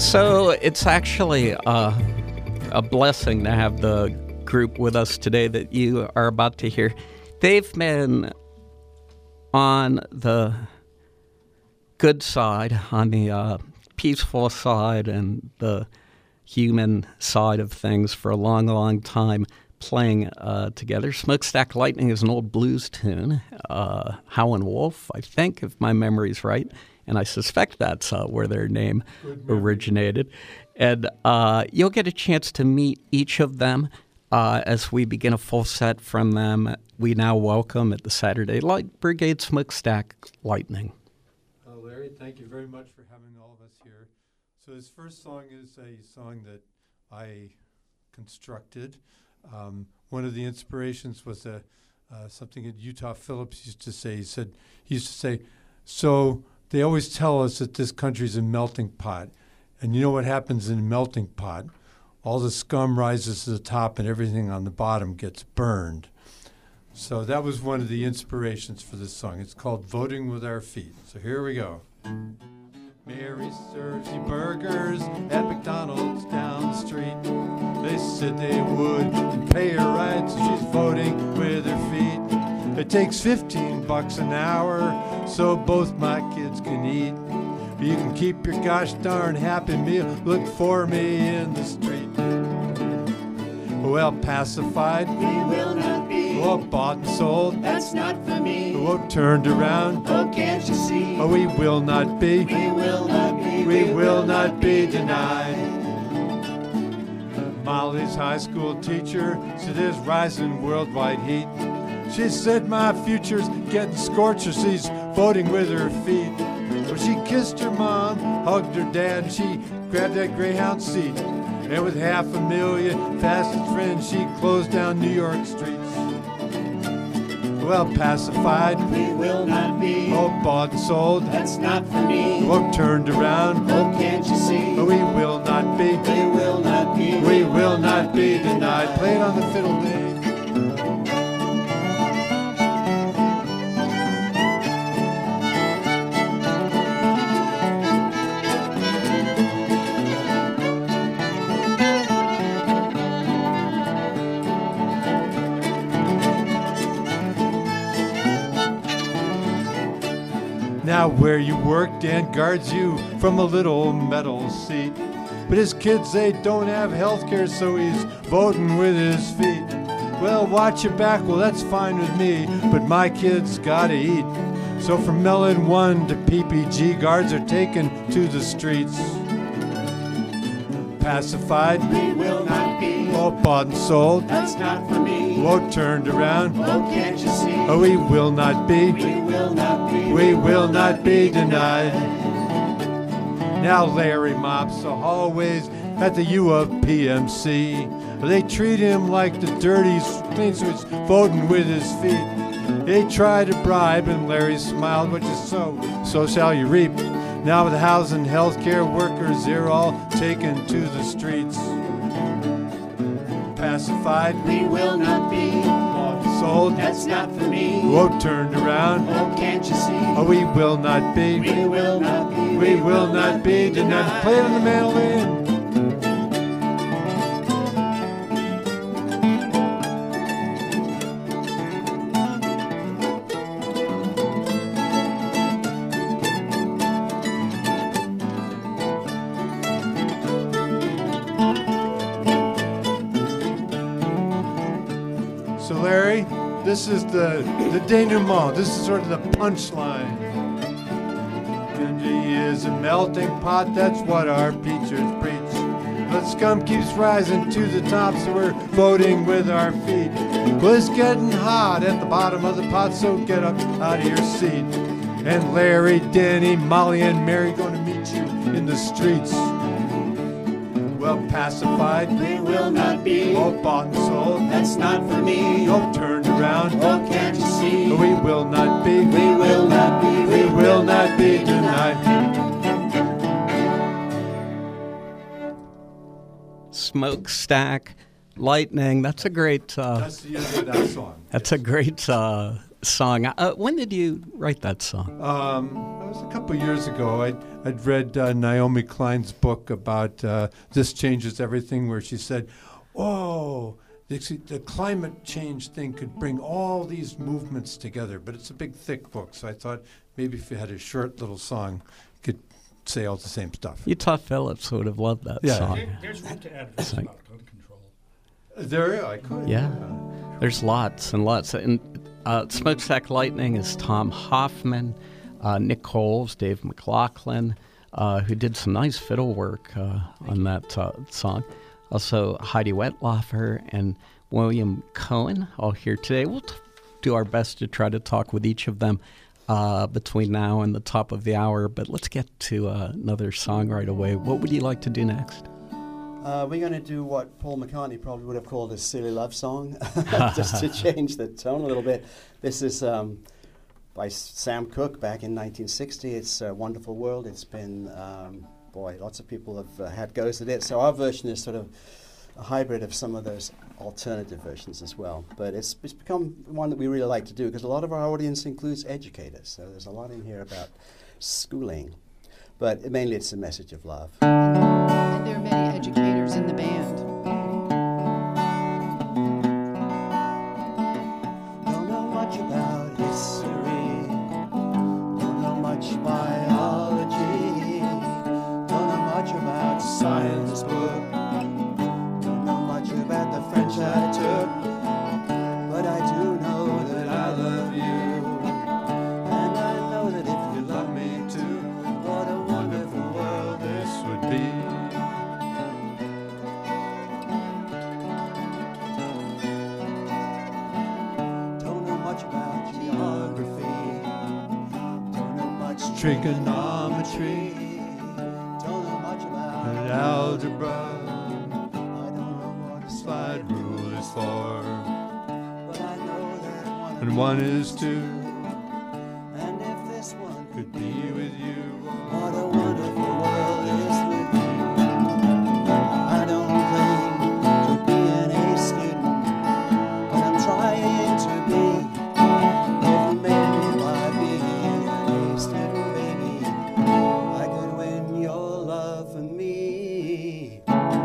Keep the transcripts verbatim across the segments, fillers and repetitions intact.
So it's actually uh, a blessing to have the group with us today that you are about to hear. They've been on the good side, on the uh, peaceful side and the human side of things for a long, long time, playing uh, together. Smokestack Lightning is an old blues tune, uh, Howlin' Wolf, I think, if my memory's right. And I suspect that's uh, where their name originated. And uh, you'll get a chance to meet each of them uh, as we begin a full set from them. We now welcome at the Saturday Light Brigade Smokestack Lightning. Uh, Larry, thank you very much for having all of us here. So this first song is a song that I constructed. Um, one of the inspirations was a, uh, something that Utah Phillips used to say. He said, he used to say, so they always tell us that this country's a melting pot. And you know what happens in a melting pot? All the scum rises to the top and everything on the bottom gets burned. So that was one of the inspirations for this song. It's called Voting with Our Feet. So here we go. Mary serves you burgers at McDonald's down the street. They said they would and pay her right, so she's voting with her feet. It takes fifteen bucks an hour so both my kids can eat. You can keep your gosh darn happy meal. Look for me in the street. Well, pacified, we will not be. Oh, bought and sold, that's not for me. Oh, turned around, oh, can't you see? Oh, we will not be. We will not be. We, we will not be denied. Molly's high school teacher said there's rising worldwide heat. She said my future's getting scorched, so she's voting with her feet. Well, she kissed her mom, hugged her dad, and she grabbed that Greyhound seat. And with half a million fastest friends, she closed down New York streets. Well, pacified, we will not be. Oh, bought and sold, that's not for me. Oh, turned around, oh, can't you see? Oh, we will not be. We will not be. We will not be denied. Play it on the fiddle, Dave. Now where you work, Dan guards you from a little metal seat. But his kids, they don't have health care, so he's voting with his feet. Well, watch your back, well, that's fine with me, but my kids gotta eat. So from Mellon one to P P G, guards are taken to the streets. Pacified, we will not be. Oh, bought and sold, that's not for me. Oh, turned around, oh, can't you see? Oh, we will not be. We will not be. We will not be denied. Now Larry mops the hallways at the U of P M C. They treat him like the dirty clean, so he's voting with his feet. They try to bribe and Larry smiled, which is so, so shall you reap. Now with housing, healthcare workers, they're all taken to the streets. Pacified, we will not be. Sold, that's not for me. Oh, turned around, oh, can't you see? Oh, we will not be. We will not be. We will not be denied. Play it on the mandolin. So Larry, this is the, the denouement. This is sort of the punchline. Benji is a melting pot, that's what our preachers preach. But scum keeps rising to the top, so we're voting with our feet. Well, it's getting hot at the bottom of the pot, so get up out of your seat. And Larry, Denny, Molly, and Mary gonna meet you in the streets. Well, pacified, we will not be. Oh, bought and sold, that's not for me. Oh, turned around, oh, can't you see? We will not be. We will not be. We will not be denied. Smokestack Lightning. That's a great. Uh, That's the end of that song. That's a great uh, song. Uh, when did you write that song? Um, it was a couple years ago. I'd, I'd read uh, Naomi Klein's book about uh, This Changes Everything, where she said, oh, the, the climate change thing could bring all these movements together. But it's a big, thick book, so I thought maybe if you had a short little song, you could say all the same stuff. Utah Phillips would have loved that Yeah. song. There, there's room to add verses like- about gun control. There, I could. Yeah. There's lots and lots. And uh, Smokestack Lightning is Tom Hoffman, uh, Nick Coles, Dave McLaughlin, uh, who did some nice fiddle work uh, on that uh, song. Also, Heidi Wetlaufer and William Cohen, all here today. We'll t- do our best to try to talk with each of them uh, between now and the top of the hour. But let's get to uh, another song right away. What would you like to do next? Uh, we're going to do what Paul McCartney probably would have called a silly love song, just to change the tone a little bit. This is um, by Sam Cooke back in nineteen sixty. It's a Wonderful World. It's been, um, boy, lots of people have uh, had goes at it. So our version is sort of a hybrid of some of those alternative versions as well. But it's, it's become one that we really like to do because a lot of our audience includes educators. So there's a lot in here about schooling. But mainly it's a message of love. And there are many educators in the band. Don't know much about history, don't know much biology, don't know much about science book, don't know much about the French I took, but I do know that I love you, and I know that if you love me too, what a wonderful world this Would be. Don't know much about geography, don't know much Trigonometry don't know much about and algebra. I don't know what a Slide rule is for, but I know that one and one is two. and if this one Could be with you. what a wonderful world this would be. I don't claim to be an A student, but I'm trying to be. If maybe by being an A student, baby, I could win your love for me.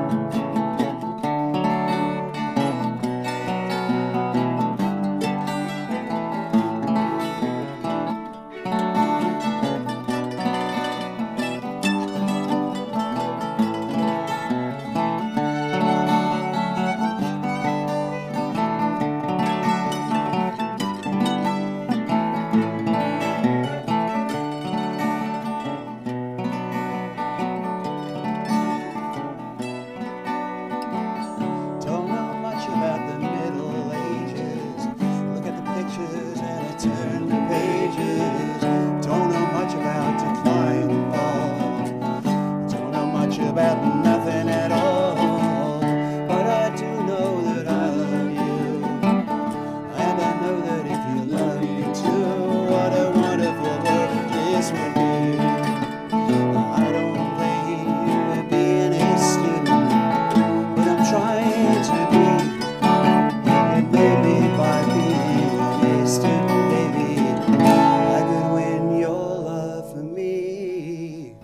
Don't know much about the Middle Ages. Look at the pictures and I turn the pages. Don't know much about decline and fall. Don't know much about nothing at all. But I do know that I love you. And I know that if you love me too, what a wonderful world this would be. I don't blame you for being a student, but I'm trying to be. And maybe by being a student, baby, I could win your love for me.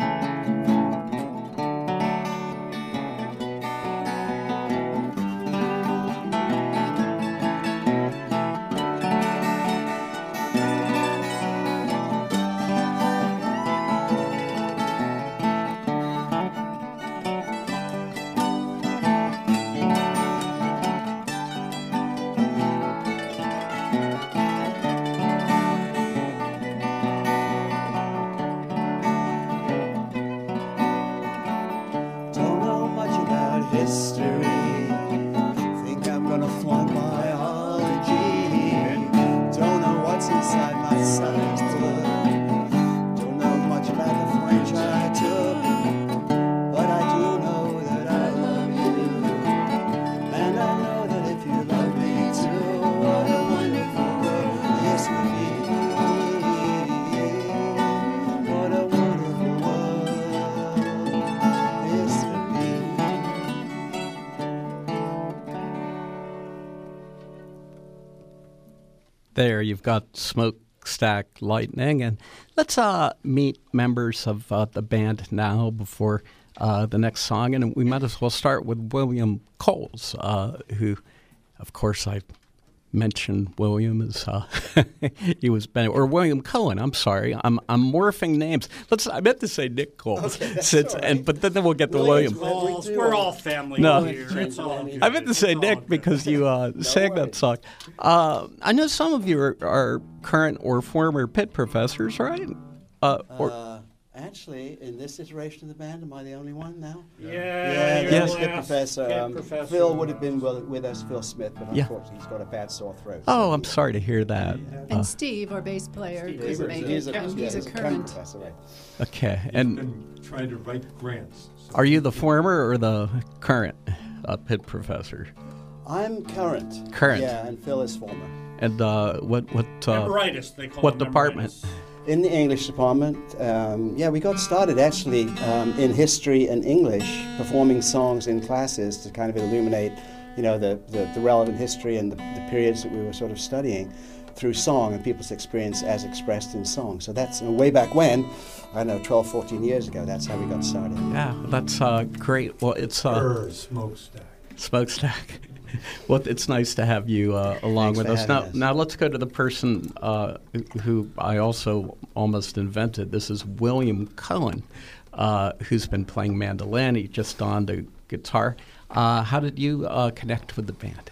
Don't know much about history. Think I'm gonna flunk biology. Don't know what's inside my science book. Don't know much about the French I took. But I do know that I love you. And I know that if you love me too, what a wonderful world this would be. What a wonderful world this would be. there you've got Smokestack Lightning. And let's uh, meet members of uh, the band now before uh, the next song. And we might as well start with William Coles, uh, who, of course, I mentioned William as uh, he was Ben, or William Cohen. I'm sorry, I'm I'm morphing names. Let's. I meant to say Nick Coles, Okay, that's since, all right. and but then we'll get to Williams, William. we Balls, do we're all- all family No. here. It's all good. I meant to say It's all Nick good. because you uh, sang worries. that song. Uh, I know some of you are, are current or former Pitt professors, right? Uh, or, Uh, actually, in this iteration of the band, am I the only one now? Yeah, Yeah, you're Yes. the Pitt last professor. Pitt Um, professor. Phil would have been with, with us, Phil Smith, but Yeah. unfortunately he's got a bad sore throat. oh, so I'm he- sorry to hear that. And Uh, Steve, our bass player, Steve He's couldn't a, make he's it. a, and yeah, He's a he's a current. professor, right? okay, He's and been trying to write grants. so- are you the former or the current uh, Pitt professor? I'm current. Current. Yeah, and Phil is former. And uh, what what uh, Memoritis, they call what him department? memoritis. In the English department, um, yeah, we got started actually um, in history and English, performing songs in classes to kind of illuminate, you know, the, the, the relevant history and the, the periods that we were sort of studying through song and people's experience as expressed in song. So that's uh, way back when, I don't know, twelve, fourteen years ago, that's how we got started. Yeah, that's uh, great. Well, it's uh, Err, smokestack. Smokestack. Well, it's nice to have you uh, along Thanks with for us. having Now, us. now let's go to the person uh, who I also almost invented. This is William Cohen, uh, who's been playing mandolin. He just donned a guitar. Uh, how did you uh, connect with the band?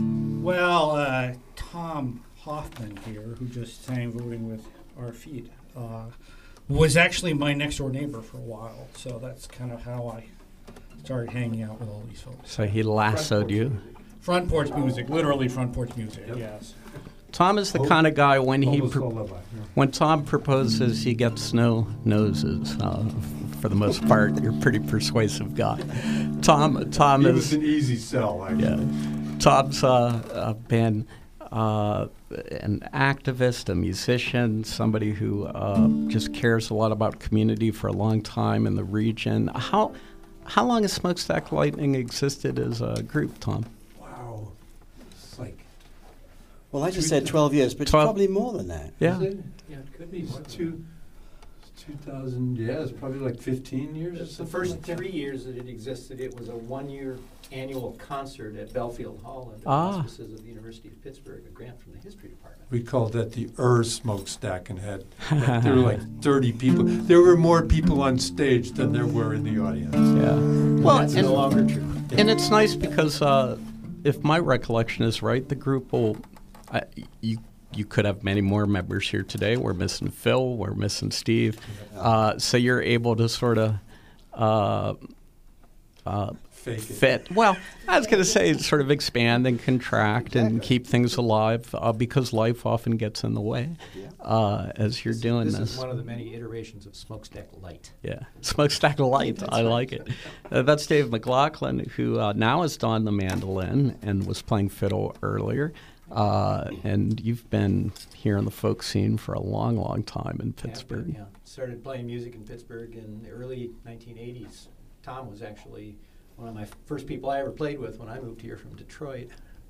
Well, uh, Tom Hoffman here, who just sang Voting with Our Feet, uh, was actually my next door neighbor for a while. So that's kind of how I started hanging out with all these folks. So he lassoed you. Front porch music, literally front porch music, yes. Tom is the kind of guy when he Almost pro- all of us, yeah. when Tom proposes, he gets no noses. Uh, for the most part, you're a pretty persuasive guy. Tom, Tom He is. was an easy sell, actually. Yeah. Tom's uh, uh, been uh, an activist, a musician, somebody who uh, just cares a lot about community for a long time in the region. How how long has Smokestack Lightning existed as a group, Tom? Wow. It's like, Well, I just said twelve years, but it's twelve probably more than that. Yeah. is it? Yeah, it could be. What, two, two thousand, yeah, it's probably like fifteen years or The something first like that. three years that it existed, it was a one-year annual concert at Belfield Hall under Ah. the auspices of the University of Pittsburgh, a grant from the history department. We called that the Ur smokestack and had, like, there were like thirty people. There were more people on stage than there were in the audience. Yeah. Well, That's and, no longer true. and it's nice because uh, if my recollection is right, the group will. I you you could have many more members here today. We're missing Phil. We're missing Steve. Uh, so you're able to sort of. Uh, uh, Fake it. fit. Well, I was going to say sort of expand and contract and keep things alive uh, because life often gets in the way uh, as you're doing This this. is one of the many iterations of Smokestack Light. Yeah, Smokestack Light. I like it. Uh, that's Dave McLaughlin, who uh, now has donned the mandolin and was playing fiddle earlier. Uh, and you've been here in the folk scene for a long, long time in Pittsburgh. Yeah, started playing music in Pittsburgh in the early nineteen eighties. Tom was actually one of my first people I ever played with when I moved here from Detroit.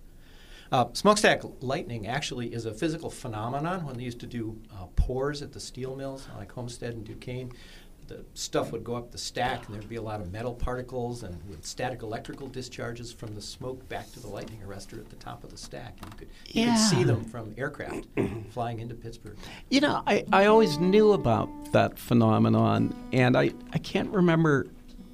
Uh, smokestack lightning actually is a physical phenomenon. When they used to do uh, pours at the steel mills, like Homestead and Duquesne, the stuff would go up the stack, and there'd be a lot of metal particles and with static electrical discharges from the smoke back to the lightning arrestor at the top of the stack. And you could, you could see Yeah. them from aircraft flying into Pittsburgh. You know, I, I always knew about that phenomenon, and I, I can't remember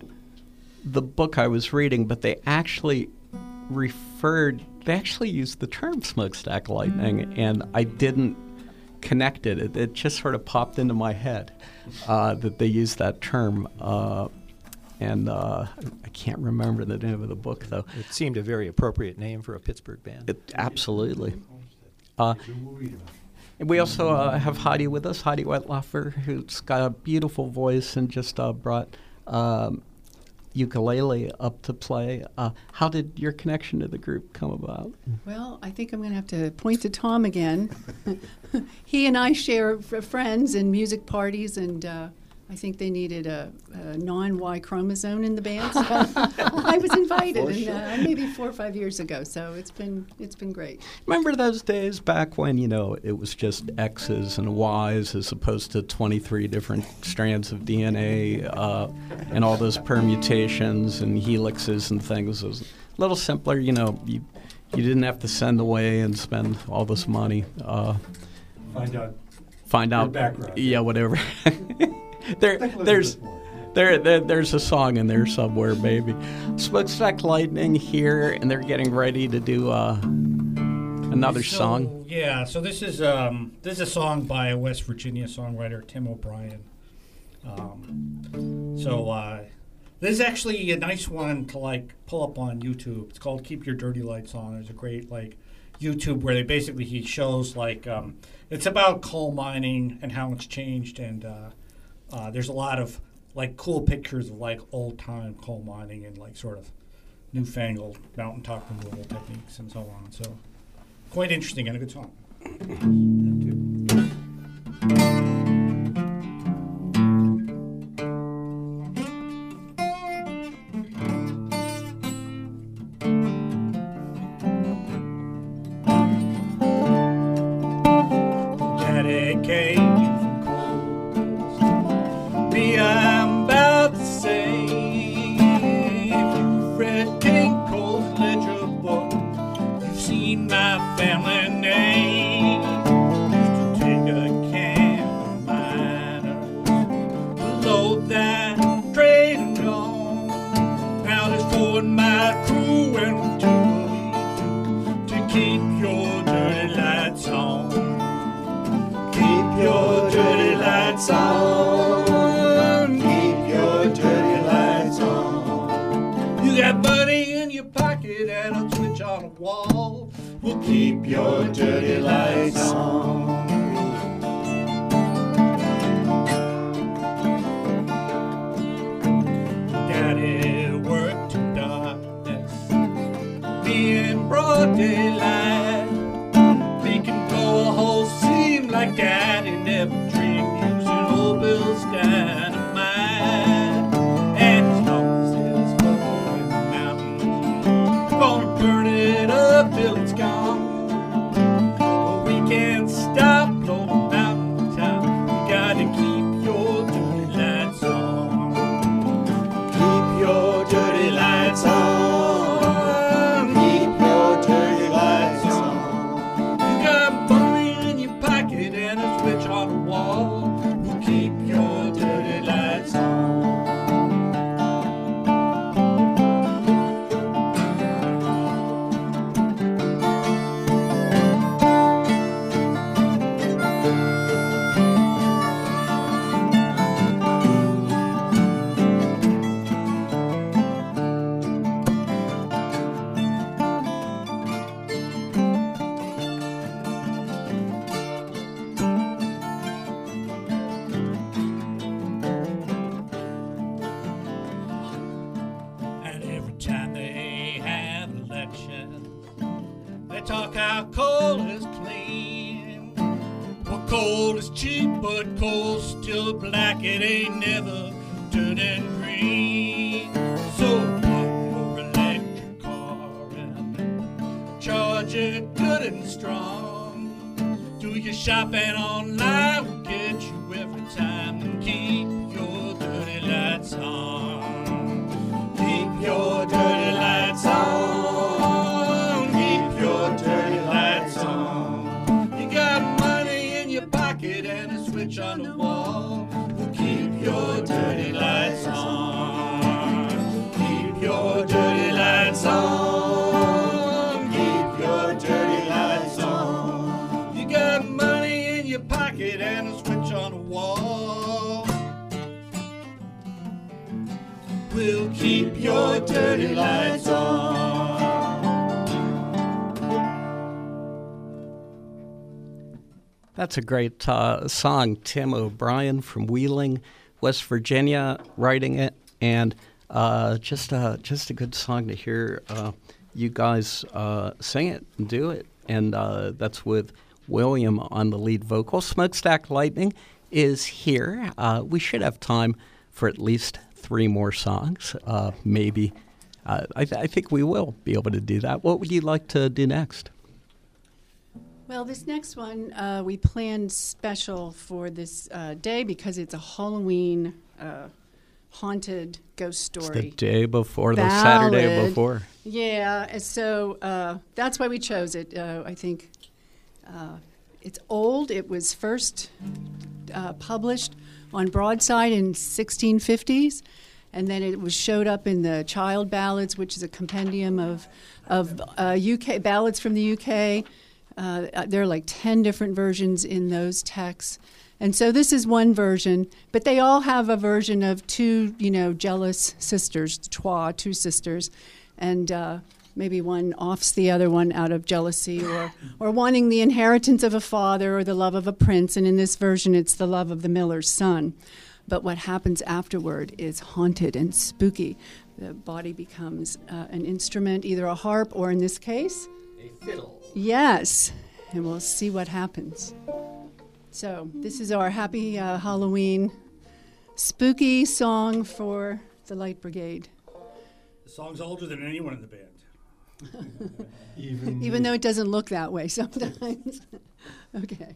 the book I was reading, but they actually referred, they actually used the term smokestack lightning, and I didn't connect it. It, it just sort of popped into my head uh, that they used that term. Uh, and uh, I can't remember the name of the book, though. It seemed a very appropriate name for a Pittsburgh band. It, absolutely. Uh, And we also uh, have Heidi with us, Heidi Wetlaufer, who's got a beautiful voice and just uh, brought um, ukulele up to play. Uh, how did your connection to the group come about? Well, I think I'm going to have to point to Tom again. He and I share f- friends and music parties, and uh, I think they needed a, a non-Y chromosome in the band. So I was invited, For and sure. uh, maybe four or five years ago. So it's been it's been great. Remember those days back when, you know, it was just X's and Y's as opposed to twenty-three different strands of D N A uh, and all those permutations and helixes and things. It was a little simpler, you know. You, you didn't have to send away and spend all this money. Uh, Find out. find Your out. background. Yeah, whatever. there, Think a little there's. bit more. There, there, there's a song in there somewhere, baby. Smokestack Lightning here, and they're getting ready to do uh, another So, song. Yeah, so this is um, this is a song by a West Virginia songwriter, Tim O'Brien. Um, so uh, this is actually a nice one to like pull up on YouTube. It's called "Keep Your Dirty Lights On." There's a great like YouTube where they basically he shows like um, it's about coal mining and how it's changed, and uh, uh, there's a lot of like cool pictures of like old time coal mining and like sort of newfangled mountaintop removal techniques and so on. So quite interesting and a good song. Daddy came from coals. Me, I'm about to say, if you've read King Cole's ledger book, you've seen my family name. Used to take a can of miners, load that trade and gone. Now there's four in my crew and we do what we do to keep your dirty lights on. Keep your dirty lights on. Keep your dirty lights on. You got money in your pocket and a switch on a wall. We'll Keep your dirty lights on. Daddy worked to darkness, me in broad daylight. Making go a whole seem like Daddy never dreamed using old Bill's dynamite. And as long as it's cold in the mountains, gonna burn it up till it's gone. But we can't stop blowing mountaintop. You gotta keep your dirty lights on. Keep your dirty lights on. Keep your dirty lights on. You got money in your pocket and a switch on the wall. We'll keep your dirty lights on. And every time they have elections, they talk how coal is clean. Well, coal is cheap, but coal's still black. It ain't never turning green. So plug your electric car and charge it good and strong. Do your shopping online, will get you every time. And keep your dirty lights on. Keep your dirty lights on. Keep your dirty lights on. You got money in your pocket and a switch on the wall. Well, keep your dirty lights on. Keep your dirty lights on. Keep your dirty lights on. You got money in your pocket and a switch on the wall. We'll keep your dirty lights on. That's a great uh, song. Tim O'Brien from Wheeling, West Virginia, writing it, and uh, just uh, just a good song to hear uh, you guys uh, sing it and do it. And uh, that's with William on the lead vocal. Smokestack Lightning is here. Uh, we should have time for at least three more songs, uh, maybe. Uh, I, th- I think we will be able to do that. What would you like to do next? Well, this next one uh, we planned special for this uh, day because it's a Halloween uh, haunted ghost story. It's the day before, the Saturday Ballad. before. Yeah, and so uh, that's why we chose it. Uh, I think uh, it's old. It was first uh, published on Broadside in sixteen fifties, and then it was showed up in the Child Ballads, which is a compendium of of uh, U K ballads from the U K. Uh, there are like ten different versions in those texts. And so this is one version, but they all have a version of two, you know, jealous sisters, trois, two sisters, and uh, maybe one offs the other one out of jealousy or, or wanting the inheritance of a father or the love of a prince. And in this version, it's the love of the miller's son. But what happens afterward is haunted and spooky. The body becomes uh, an instrument, either a harp or, in this case, A fiddle. yes. And we'll see what happens. So this is our happy uh, Halloween spooky song for the Light Brigade. The song's older than anyone in the band. Even, Even though it doesn't look that way sometimes. Okay.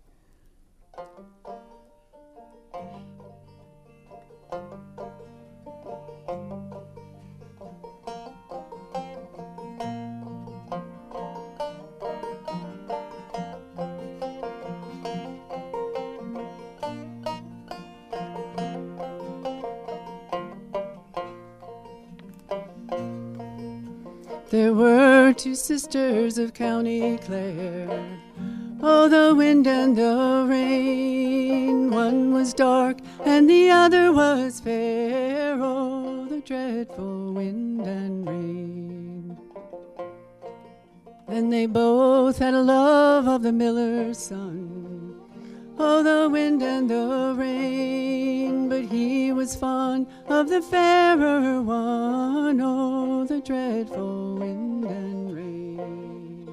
There were two sisters of County Clare. Oh, the wind and the rain. One was dark and the other was fair. Oh, the dreadful wind and rain. Then they both had a love of the miller's son. Oh, the wind and the rain, but he was fond of the fairer one. Oh, the dreadful wind and rain.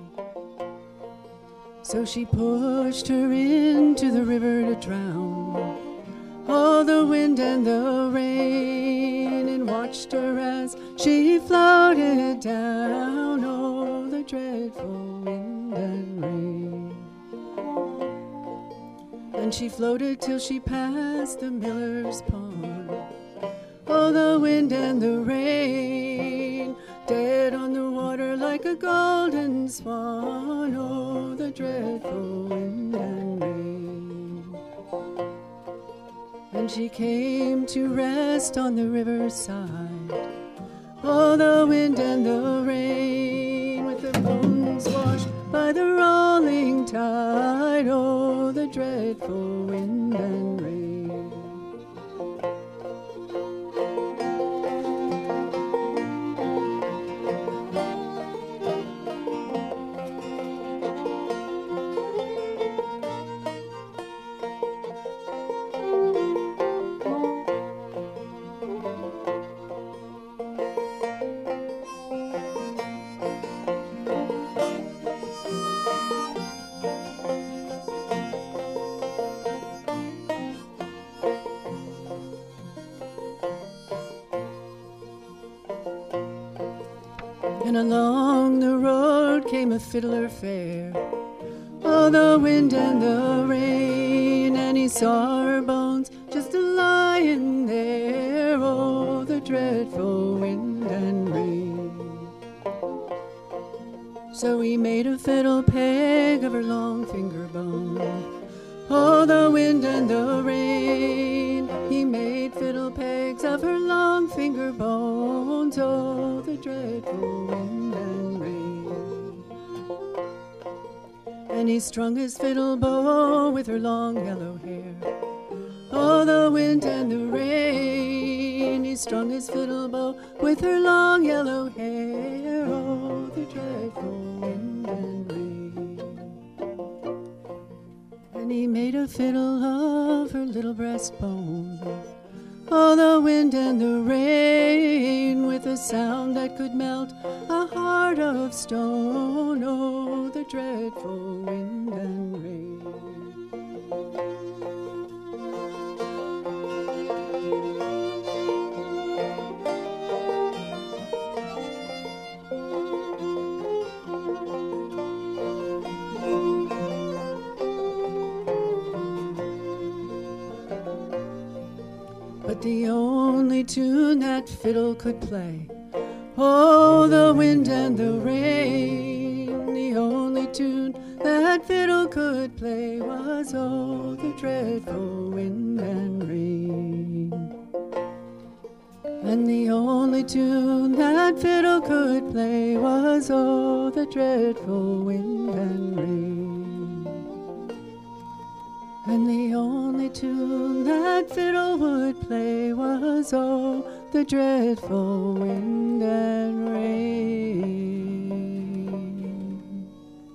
So she pushed her into the river to drown. Oh, the wind and the rain, and watched her as she floated down. Oh, the dreadful wind and rain. And she floated till she passed the miller's pond. Oh, the wind and the rain, dead on the water like a golden swan. Oh, the dreadful wind and rain. And she came to rest on the riverside. Oh, the wind and the rain, with the bones washed by the rolling tide. Oh, the dreadful wind and rain. And along the road came a fiddler fair. Oh, the wind and the rain, and he saw her bones just a lying there. Oh, the dreadful wind and rain. So he made a fiddle peg of her long finger bone. Oh, the wind and the rain, he made fiddle pegs of her long finger bones. Oh, the dreadful wind and rain. And he strung his fiddle bow with her long yellow hair. Oh, the wind and the rain, he strung his fiddle bow with her long yellow hair. Oh, the dreadful wind and rain. And he made a fiddle of her little breastbone. Oh, the wind and the rain, with a sound that could melt a heart of stone. Oh, the dreadful wind and rain. the only tune that fiddle could play. Oh, the wind and the rain, the only tune that fiddle could play was oh, the dreadful wind and rain. And the only tune that fiddle could play was oh, the dreadful wind and rain. And the only tune that fiddle would play was oh, the dreadful wind and rain.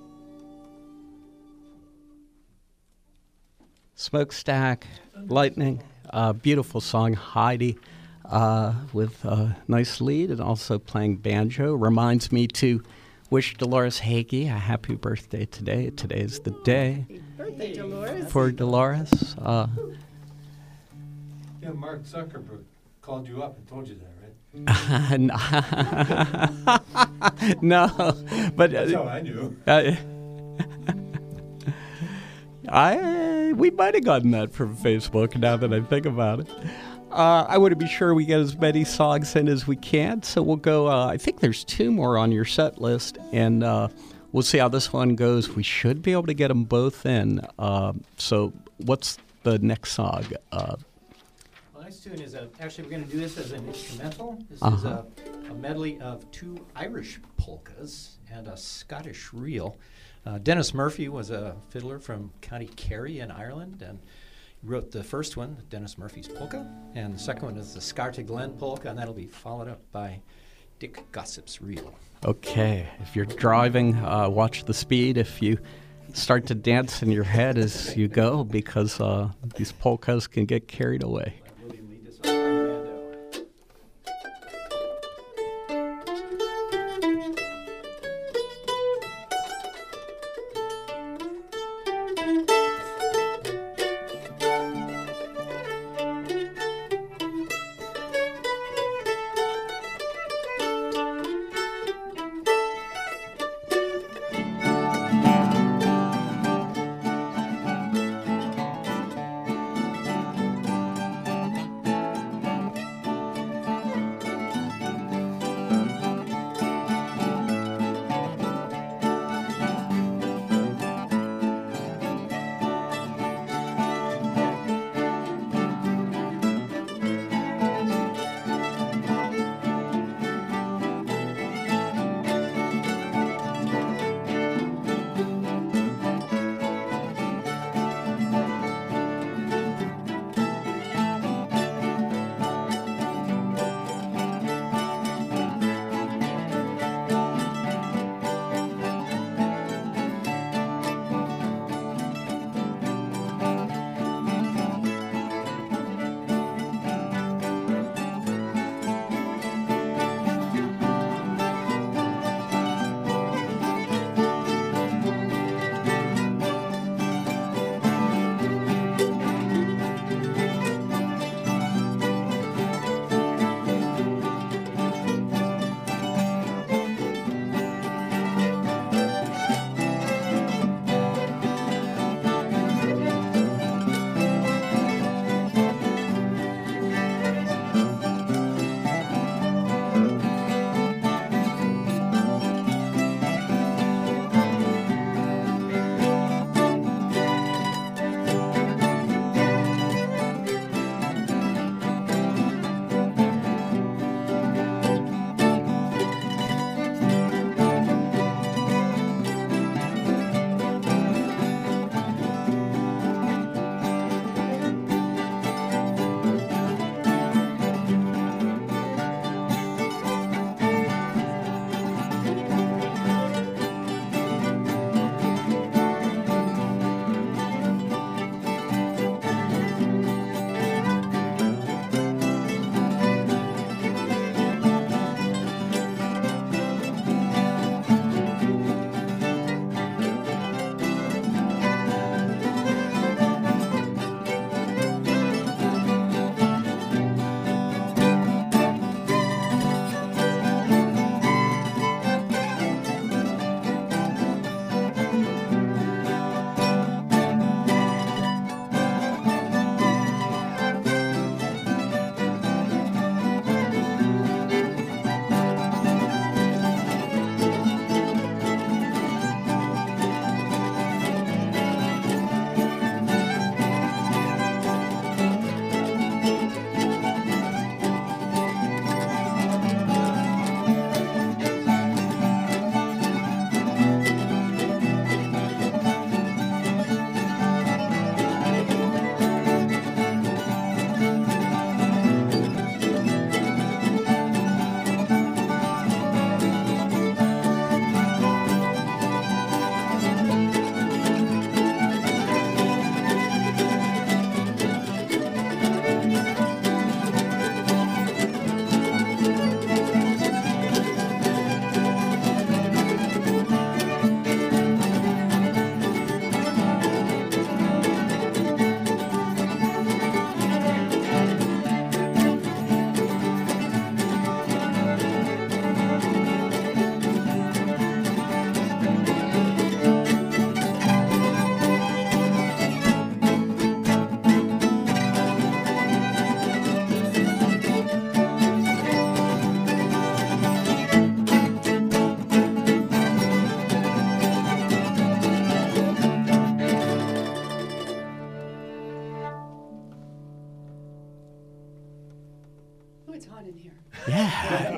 Smokestack Lightning, uh, beautiful song, Heidi, uh, with a nice lead and also playing banjo. Reminds me to wish Dolores Hagee a happy birthday today. Today's the day Happy birthday, Dolores. for Dolores. Uh, Yeah, Mark Zuckerberg called you up and told you that, right? no, but That's how uh, I knew. uh, I we might have gotten that from Facebook. Now that I think about it, uh, I want to be sure we get as many songs in as we can. So we'll go. Uh, I think there's two more on your set list, and uh, we'll see how this one goes. We should be able to get them both in. Uh, so what's the next song? Uh, Well, next tune is a, actually, we're going to do this as an instrumental. This is Uh-huh. a, a medley of two Irish polkas and a Scottish reel. Uh, Dennis Murphy was a fiddler from County Kerry in Ireland, and he wrote the first one, Dennis Murphy's Polka, and the second one is the Scarta Glen Polka, and that'll be followed up by Dick Gossip's reel. Okay, if you're driving, uh, watch the speed. If you start to dance in your head as you go, because uh, these polkas can get carried away. Let William lead this off on the banjo.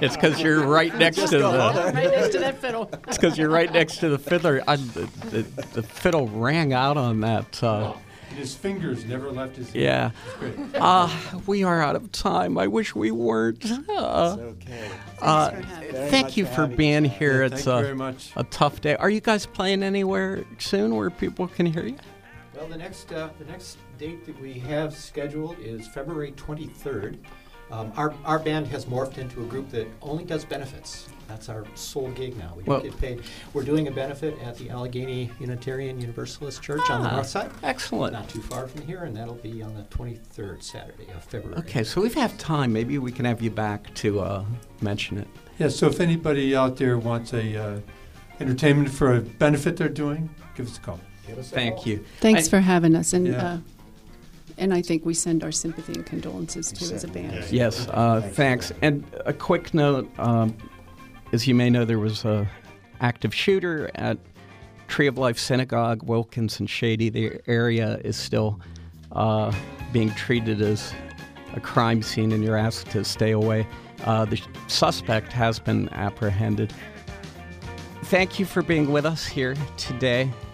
It's because you're right next to the. Right next to that fiddle. It's because you're right next to the fiddler. I, the, the, the fiddle rang out on that. Uh, And his fingers never left his yeah. It's great. Uh, we are out of time. I wish we weren't. Uh, It's okay. uh, for having Very thank much you for for having being us. here. Yeah, it's thank you a, very much. a tough day. Are you guys playing anywhere soon where people can hear you? Well, the next uh, the next date that we have scheduled is February twenty-third. Um, our our band has morphed into a group that only does benefits. That's our sole gig now. We don't Well- get paid. We're doing a benefit at the Allegheny Unitarian Universalist Church on the Ah, north side, Excellent. not too far from here, and that'll be on the twenty-third Saturday of February. Okay, so we have time. Maybe we can have you back to uh, mention it. Yeah, so if anybody out there wants a uh, entertainment for a benefit they're doing, give us a call. Give us a Thank call. you. Thanks I- for having us, and Yeah. uh, and I think we send our sympathy and condolences too as a band. Yeah. Yes, uh, thanks. And a quick note, um, as you may know, there was a active shooter at Tree of Life Synagogue, Wilkins and Shady. The area is still uh, being treated as a crime scene, and you're asked to stay away. Uh, the suspect has been apprehended. Thank you for being with us here today.